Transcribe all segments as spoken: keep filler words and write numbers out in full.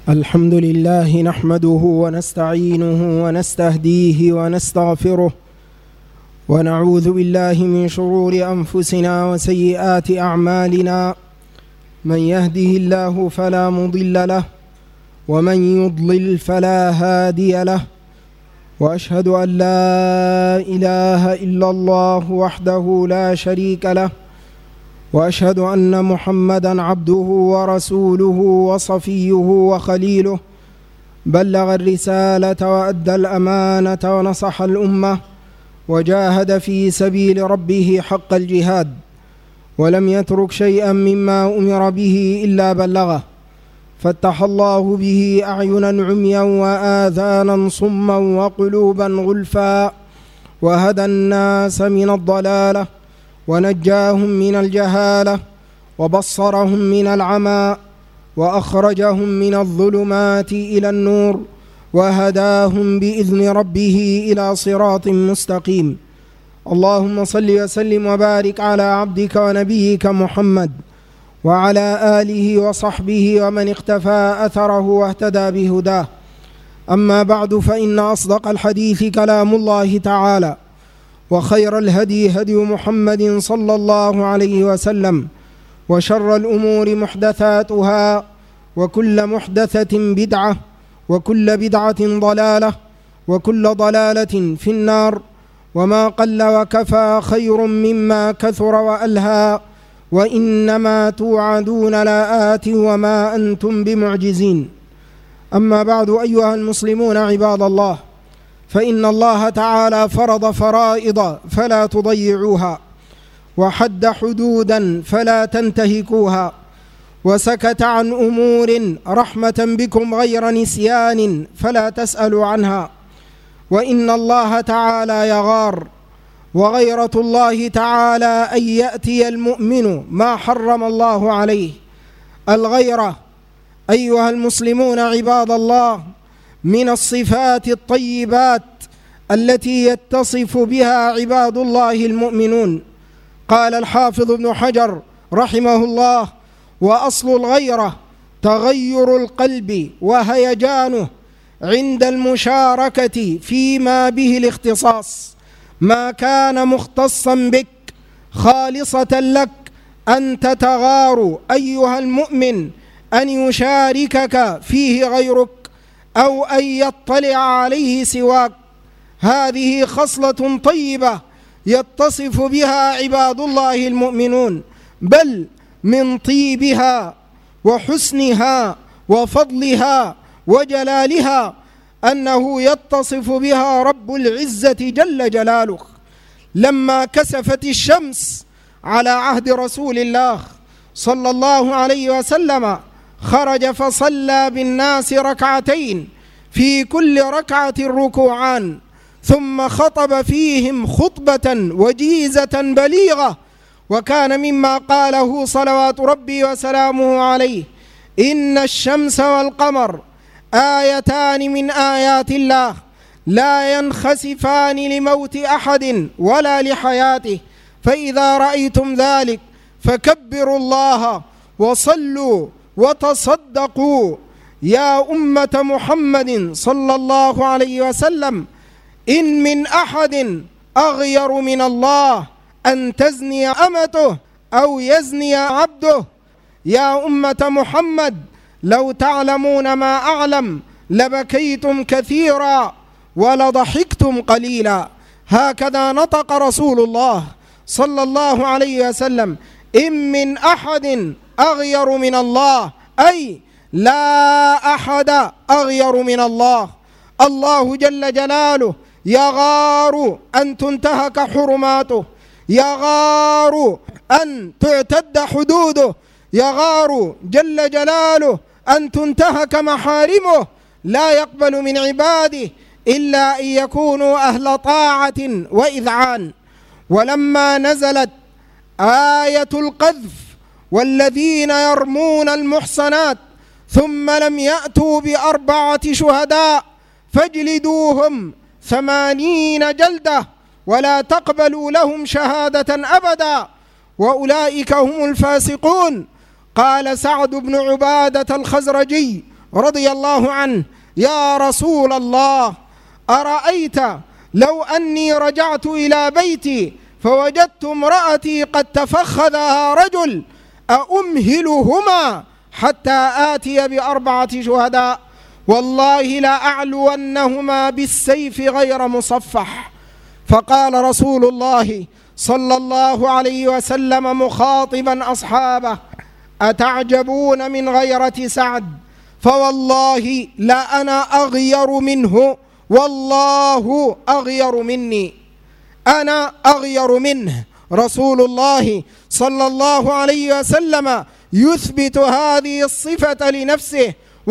الحمد لله نحمده ونستعينه ونستهديه ونستغفره ونعوذ بالله من شرور أنفسنا وسيئات أعمالنا. من يهده الله فلا مضل له ومن يضلل فلا هادي له، وأشهد أن لا إله إلا الله وحده لا شريك له، وأشهد أن محمدًا عبده ورسوله وصفيه وخليله، بلغ الرسالة وأدى الأمانة ونصح الأمة وجاهد في سبيل ربه حق الجهاد، ولم يترك شيئا مما أمر به إلا بلغه، فتح الله به أعينا عميا وآذانا صما وقلوبا غلفا، وهدى الناس من الضلالة ونجاهم من الجهالة وبصرهم من العمى وأخرجهم من الظلمات إلى النور وهداهم بإذن ربه إلى صراط مستقيم. اللهم صل وسلم وبارك على عبدك ونبيك محمد وعلى آله وصحبه ومن اقتفى أثره واهتدى بهداه. أما بعد، فإن أصدق الحديث كلام الله تعالى، وخير الهدي هدي محمد صلى الله عليه وسلم، وشر الأمور محدثاتها، وكل محدثة بدعة، وكل بدعة ضلالة، وكل ضلالة في النار. وما قل وكفى خير مما كثر وألهى، وإنما توعدون لآت وما أنتم بمعجزين. أما بعد، أيها المسلمون عباد الله، فإن الله تعالى فرض فرائض فلا تضيعوها، وحد حدودا فلا تنتهكوها، وسكت عن أمور رحمة بكم غير نسيان فلا تسألوا عنها. وإن الله تعالى يغار، وغيرة الله تعالى أن يأتي المؤمن ما حرم الله عليه. الغيرة أيها المسلمون عباد الله من الصفات الطيبات التي يتصف بها عباد الله المؤمنون. قال الحافظ ابن حجر رحمه الله: وأصل الغيرة تغير القلب وهيجانه عند المشاركة فيما به الاختصاص، ما كان مختصا بك خالصة لك أن تتغار أيها المؤمن أن يشاركك فيه غيرك أو أن يطلع عليه سواك. هذه خصلة طيبة يتصف بها عباد الله المؤمنون، بل من طيبها وحسنها وفضلها وجلالها أنه يتصف بها رب العزة جل جلاله. لما كسفت الشمس على عهد رسول الله صلى الله عليه وسلم، خرج فصلى بالناس ركعتين، في كل ركعة ركوعان، ثم خطب فيهم خطبة وجيزة بليغة. وكان مما قاله صلوات ربي وسلامه عليه: إن الشمس والقمر آيتان من آيات الله لا ينخسفان لموت أحد ولا لحياته، فإذا رأيتم ذلك فكبروا الله وصلوا وتصدقوا. يا أمة محمد صلى الله عليه وسلم، إن من أحد أغير من الله أن تزني أمته أو يزني عبده. يا أمة محمد، لو تعلمون ما أعلم لبكيتم كثيرا ولضحكتم قليلا. هكذا نطق رسول الله صلى الله عليه وسلم: إن من أحد أغير من الله، أي لا أحد أغير من الله. الله جل جلاله يغار أن تنتهك حرماته، يغار أن تعتد حدوده، يغار جل جلاله أن تنتهك محارمه. لا يقبل من عباده إلا أن يكونوا أهل طاعة وإذعان. ولما نزلت آية القذف: والذين يرمون المحصنات ثم لم يأتوا بأربعة شهداء فاجلدوهم ثمانين جلدة ولا تقبلوا لهم شهادة أبدا وأولئك هم الفاسقون، قال سعد بن عبادة الخزرجي رضي الله عنه: يا رسول الله، أرأيت لو أني رجعت إلى بيتي فوجدت امرأتي قد تفخذها رجل، أأمهلهما حتى آتي بأربعة شهداء؟ والله لأعلونهما بالسيف غير مصفح. فقال رسول الله صلى الله عليه وسلم مخاطبا أصحابه: أتعجبون من غيرة سعد؟ فوالله لا أنا أغير منه، والله أغير مني، أنا أغير منه. رسول الله صلى الله عليه وسلم يثبت هذه الصفة لنفسه: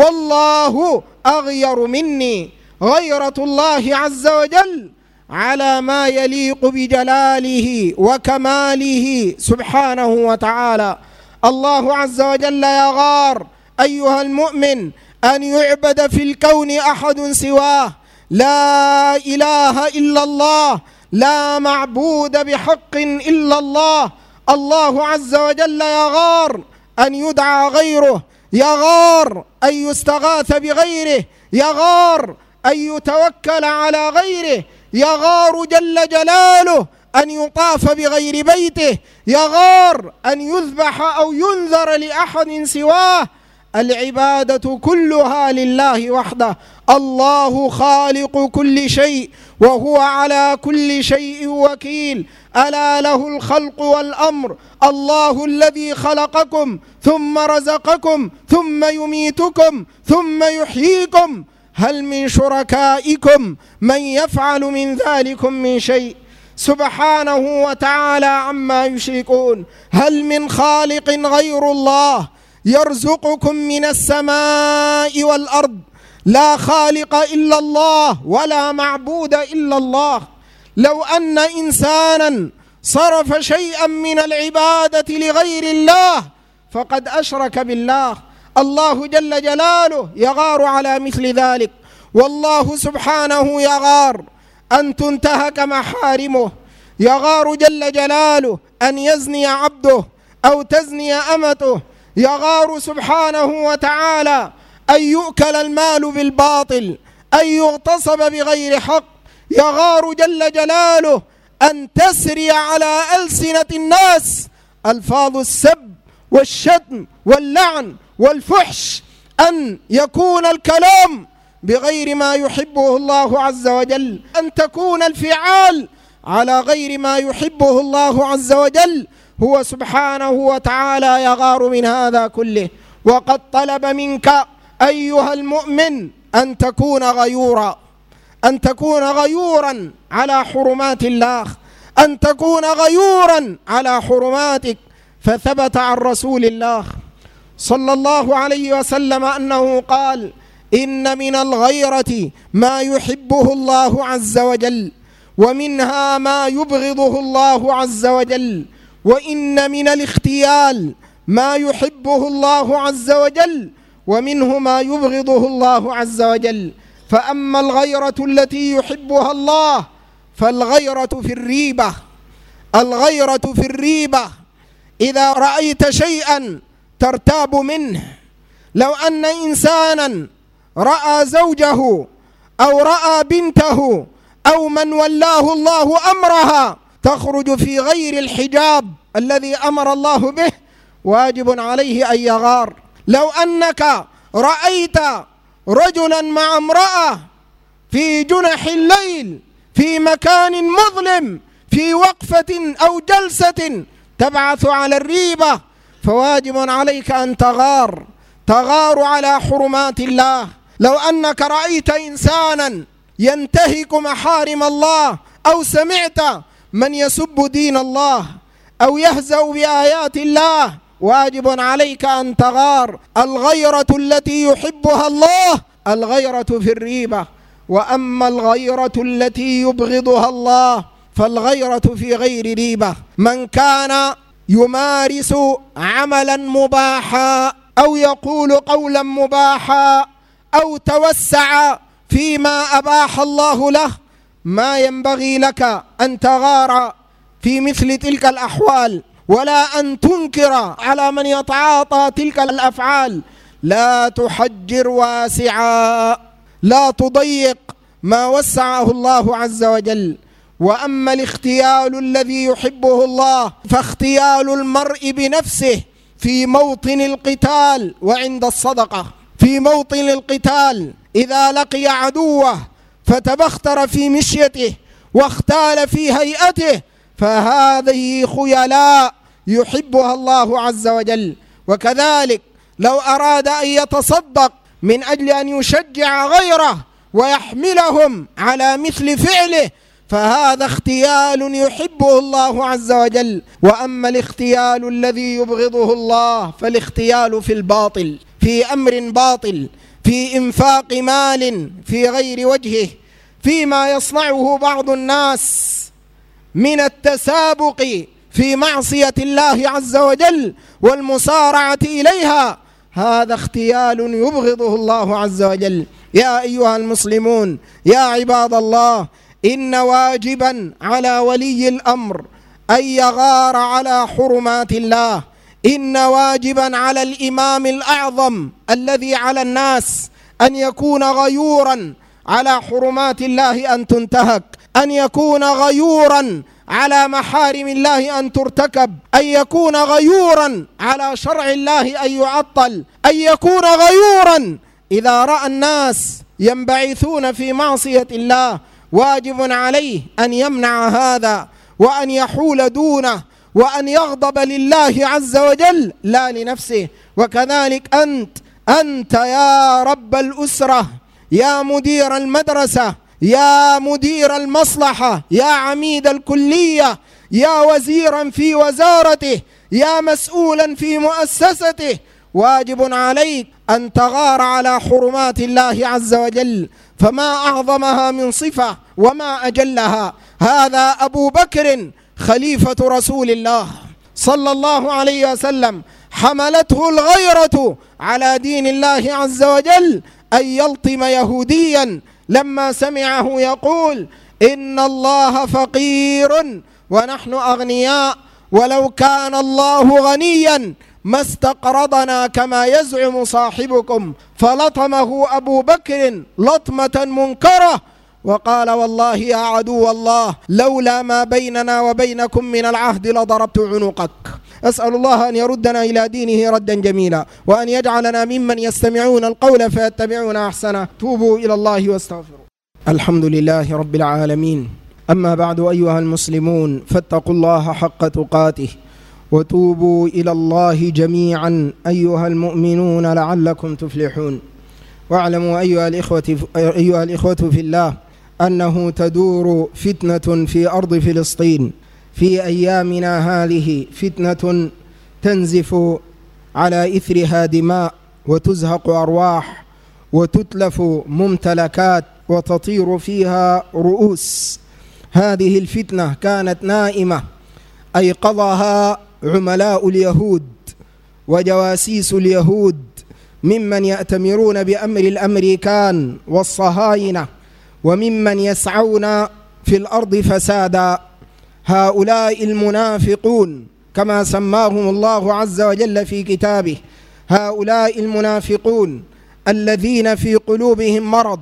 والله أغير مني. غيرة الله عز وجل على ما يليق بجلاله وكماله سبحانه وتعالى. الله عز وجل يغار أيها المؤمن أن يعبد في الكون أحد سواه، لا إله إلا الله، لا معبود بحق إلا الله. الله عز وجل يغار أن يدعى غيره، يغار أن يستغاث بغيره، يغار أن يتوكل على غيره، يغار جل جلاله أن يطاف بغير بيته، يغار أن يذبح أو ينذر لأحد سواه. العبادة كلها لله وحده. الله خالق كل شيء وهو على كل شيء وكيل. ألا له الخلق والأمر. الله الذي خلقكم ثم رزقكم ثم يميتكم ثم يحييكم. هل من شركائكم من يفعل من ذلكم من شيء؟ سبحانه وتعالى عما يشركون. هل من خالق غير الله يرزقكم من السماء والأرض؟ لا خالق إلا الله ولا معبود إلا الله. لو أن إنسانا صرف شيئا من العبادة لغير الله فقد أشرك بالله. الله جل جلاله يغار على مثل ذلك. والله سبحانه يغار أن تنتهك محارمه، يغار جل جلاله أن يزني عبده أو تزني أمته، يغار سبحانه وتعالى أن يؤكل المال بالباطل، أن يغتصب بغير حق، يغار جل جلاله أن تسري على ألسنة الناس ألفاظ السب والشتم واللعن والفحش، أن يكون الكلام بغير ما يحبه الله عز وجل، أن تكون الفعال على غير ما يحبه الله عز وجل. هو سبحانه وتعالى يغار من هذا كله. وقد طلب منك أيها المؤمن أن تكون غيورا، أن تكون غيورا على حرمات الله، أن تكون غيورا على حرماتك. فثبت عن رسول الله صلى الله عليه وسلم أنه قال: إن من الغيرة ما يحبه الله عز وجل، ومنها ما يبغضه الله عز وجل، وإن من الاختيال ما يحبه الله عز وجل، ومنه ما يبغضه الله عز وجل. فأما الغيرة التي يحبها الله فالغيرة في الريبة. الغيرة في الريبة، إذا رأيت شيئا ترتاب منه. لو أن إنسانا رأى زوجه أو رأى بنته أو من ولاه الله أمرها تخرج في غير الحجاب الذي أمر الله به، واجب عليه أن يغار. لو أنك رأيت رجلا مع امرأة في جنح الليل في مكان مظلم في وقفة أو جلسة تبعث على الريبة، فواجب عليك أن تغار، تغار على حرمات الله. لو أنك رأيت إنسانا ينتهك محارم الله، أو سمعت من يسب دين الله أو يهزأ بآيات الله، واجب عليك أن تغار. الغيرة التي يحبها الله الغيرة في الريبة. وأما الغيرة التي يبغضها الله فالغيرة في غير ريبة. من كان يمارس عملا مباحا أو يقول قولا مباحا أو توسع فيما أباح الله له، ما ينبغي لك أن تغار في مثل تلك الأحوال، ولا أن تنكر على من يتعاطى تلك الأفعال، لا تحجر واسعا، لا تضيق ما وسعه الله عز وجل. وأما الاختيال الذي يحبه الله فاختيال المرء بنفسه في موطن القتال وعند الصدقة. في موطن القتال إذا لقي عدوه فتبختر في مشيته واختال في هيئته، فهذه خيلاء يحبها الله عز وجل. وكذلك لو أراد أن يتصدق من أجل أن يشجع غيره ويحملهم على مثل فعله، فهذا اختيال يحبه الله عز وجل. وأما الاختيال الذي يبغضه الله فالاختيال في الباطل، في أمر باطل، في إنفاق مال في غير وجهه، فيما يصنعه بعض الناس من التسابق في معصية الله عز وجل والمسارعة إليها، هذا اختيال يبغضه الله عز وجل. يا أيها المسلمون، يا عباد الله، إن واجبا على ولي الأمر أن يغار على حرمات الله. إن واجبا على الإمام الأعظم الذي على الناس أن يكون غيورا على حرمات الله أن تنتهك، أن يكون غيورا على محارم الله أن ترتكب، أن يكون غيورا على شرع الله أن يعطل، أن يكون غيورا إذا رأى الناس ينبعثون في معصية الله. واجب عليه أن يمنع هذا وأن يحول دونه وأن يغضب لله عز وجل لا لنفسه. وكذلك أنت أنت يا رب الأسرة، يا مدير المدرسة، يا مدير المصلحة، يا عميد الكلية، يا وزيرا في وزارته، يا مسؤولا في مؤسسته، واجب عليك أن تغار على حرمات الله عز وجل، فما أعظمها من صفة وما أجلها. هذا أبو بكر خليفة رسول الله صلى الله عليه وسلم، حملته الغيرة على دين الله عز وجل أن يلطم يهوديا لما سمعه يقول: إن الله فقير ونحن أغنياء، ولو كان الله غنيا ما استقرضنا كما يزعم صاحبكم. فلطمه أبو بكر لطمة منكرة وقال: والله يا عدو الله، لولا ما بيننا وبينكم من العهد لضربت عنقك. أسأل الله أن يردنا إلى دينه ردا جميلا، وأن يجعلنا ممن يستمعون القول فيتبعون أحسنه. توبوا إلى الله واستغفروا. الحمد لله رب العالمين. أما بعد، أيها المسلمون، فاتقوا الله حق تقاته وتوبوا إلى الله جميعا أيها المؤمنون لعلكم تفلحون. واعلموا أيها الإخوة, أيها الإخوة في الله أنه تدور فتنة في أرض فلسطين في أيامنا هذه، فتنة تنزف على إثرها دماء وتزهق أرواح وتتلف ممتلكات وتطير فيها رؤوس. هذه الفتنة كانت نائمة أيقظها عملاء اليهود وجواسيس اليهود ممن يأتمرون بأمر الأمريكان والصهاينة وممن يسعون في الأرض فسادا. هؤلاء المنافقون كما سماهم الله عز وجل في كتابه، هؤلاء المنافقون الذين في قلوبهم مرض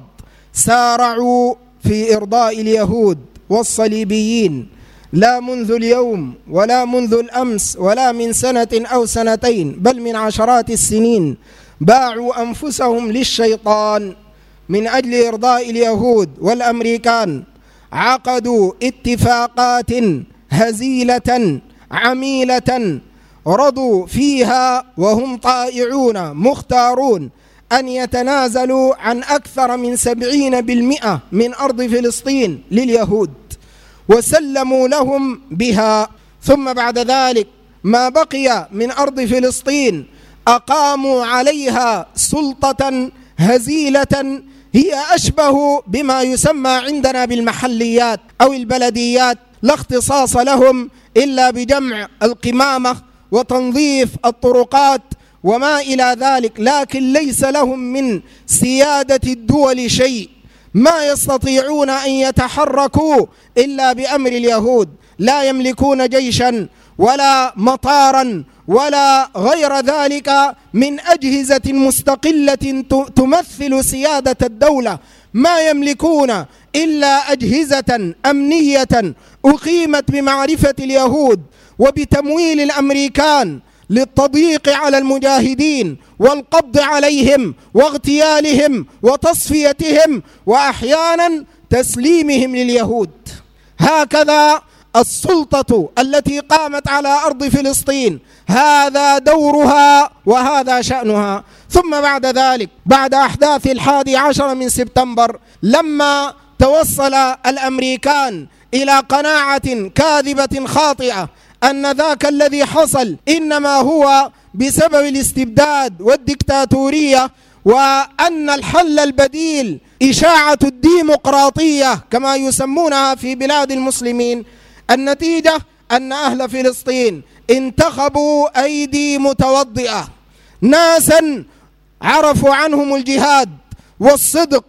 سارعوا في إرضاء اليهود والصليبيين، لا منذ اليوم ولا منذ الأمس ولا من سنة أو سنتين، بل من عشرات السنين باعوا أنفسهم للشيطان من أجل إرضاء اليهود والأمريكان. عقدوا اتفاقات هزيلة عميلة رضوا فيها وهم طائعون مختارون أن يتنازلوا عن أكثر من سبعين بالمئة من أرض فلسطين لليهود وسلموا لهم بها. ثم بعد ذلك ما بقي من أرض فلسطين أقاموا عليها سلطة هزيلة هي أشبه بما يسمى عندنا بالمحليات أو البلديات، لا اختصاص لهم إلا بجمع القمامة وتنظيف الطرقات وما إلى ذلك، لكن ليس لهم من سيادة الدول شيء. ما يستطيعون أن يتحركوا إلا بأمر اليهود، لا يملكون جيشا ولا مطارا ولا غير ذلك من أجهزة مستقلة تمثل سيادة الدولة، ما يملكون إلا أجهزة أمنية أقيمت بمعرفة اليهود وبتمويل الأمريكان للتضييق على المجاهدين والقبض عليهم واغتيالهم وتصفيتهم وأحيانا تسليمهم لليهود. هكذا السلطة التي قامت على أرض فلسطين، هذا دورها وهذا شأنها. ثم بعد ذلك، بعد أحداث الحادي عشر من سبتمبر، لما توصل الأمريكان إلى قناعة كاذبة خاطئة أن ذاك الذي حصل إنما هو بسبب الاستبداد والديكتاتورية، وأن الحل البديل إشاعة الديمقراطية كما يسمونها في بلاد المسلمين، النتيجة أن أهل فلسطين انتخبوا أيدي متوضئة، ناسا عرفوا عنهم الجهاد والصدق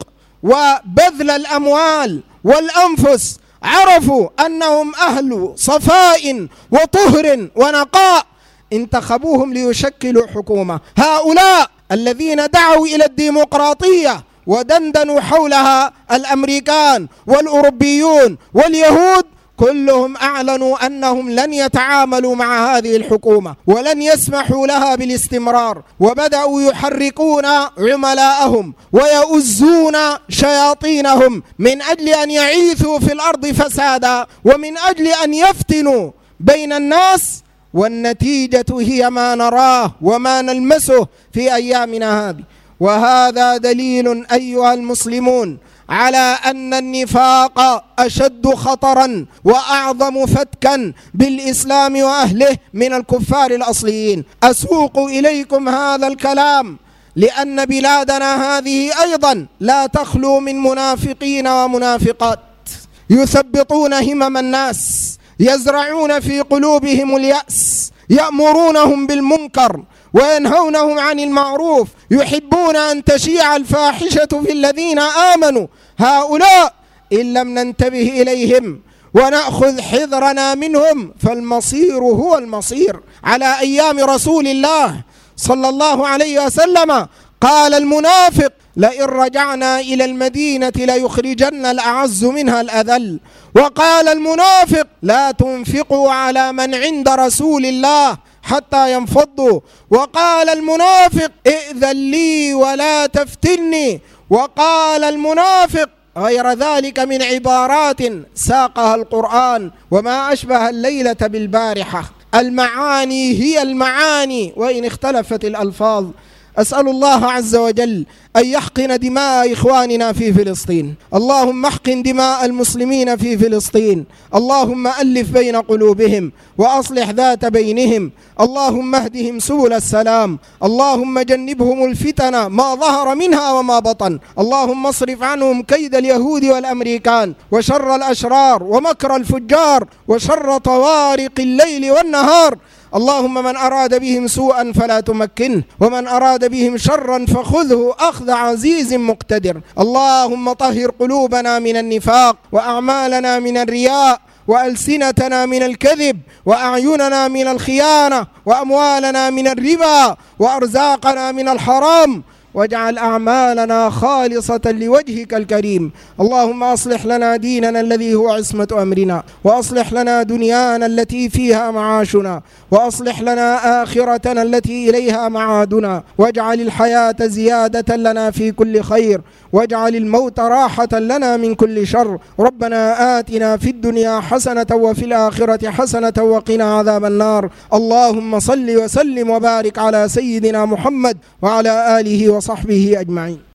وبذل الأموال والأنفس، عرفوا أنهم أهل صفاء وطهر ونقاء، انتخبوهم ليشكلوا حكومة. هؤلاء الذين دعوا إلى الديمقراطية ودندنوا حولها الأمريكان والأوروبيون واليهود كلهم أعلنوا أنهم لن يتعاملوا مع هذه الحكومة ولن يسمحوا لها بالاستمرار، وبدأوا يحركون عملاءهم ويؤزون شياطينهم من أجل أن يعيثوا في الأرض فسادا ومن أجل أن يفتنوا بين الناس، والنتيجة هي ما نراه وما نلمسه في أيامنا هذه. وهذا دليل أيها المسلمون على أن النفاق أشد خطرا وأعظم فتكا بالإسلام وأهله من الكفار الأصليين. أسوق إليكم هذا الكلام لأن بلادنا هذه أيضا لا تخلو من منافقين ومنافقات يثبطون همم الناس، يزرعون في قلوبهم اليأس، يأمرونهم بالمنكر وينهونهم عن المعروف، يحبون أن تشيع الفاحشة في الذين آمنوا. هؤلاء إن لم ننتبه إليهم ونأخذ حذرنا منهم فالمصير هو المصير. على أيام رسول الله صلى الله عليه وسلم قال المنافق: لئن رجعنا إلى المدينة ليخرجن الأعز منها الأذل. وقال المنافق: لا تنفقوا على من عند رسول الله حتى ينفضوا. وقال المنافق: ائذن لي ولا تفتني. وقال المنافق غير ذلك من عبارات ساقها القرآن، وما أشبه الليلة بالبارحة. المعاني هي المعاني وإن اختلفت الألفاظ. أسأل الله عز وجل أن يحقن دماء إخواننا في فلسطين. اللهم احقن دماء المسلمين في فلسطين. اللهم ألف بين قلوبهم وأصلح ذات بينهم. اللهم اهدهم سبل السلام. اللهم جنبهم الفتن ما ظهر منها وما بطن. اللهم اصرف عنهم كيد اليهود والأمريكان وشر الأشرار ومكر الفجار وشر طوارق الليل والنهار. اللهم من أراد بهم سوءا فلا تمكنه، ومن أراد بهم شرا فخذه أخذ عزيز مقتدر. اللهم طهر قلوبنا من النفاق، وأعمالنا من الرياء، وألسنتنا من الكذب، وأعيننا من الخيانة، وأموالنا من الربا، وأرزاقنا من الحرام، واجعل أعمالنا خالصة لوجهك الكريم. اللهم أصلح لنا ديننا الذي هو عصمة أمرنا، وأصلح لنا دنيانا التي فيها معاشنا، وأصلح لنا آخرتنا التي إليها معادنا، واجعل الحياة زيادة لنا في كل خير، واجعل الموت راحة لنا من كل شر. ربنا آتنا في الدنيا حسنة وفي الآخرة حسنة وقنا عذاب النار. اللهم صل وسلم وبارك على سيدنا محمد وعلى آله وصحبه أجمعين.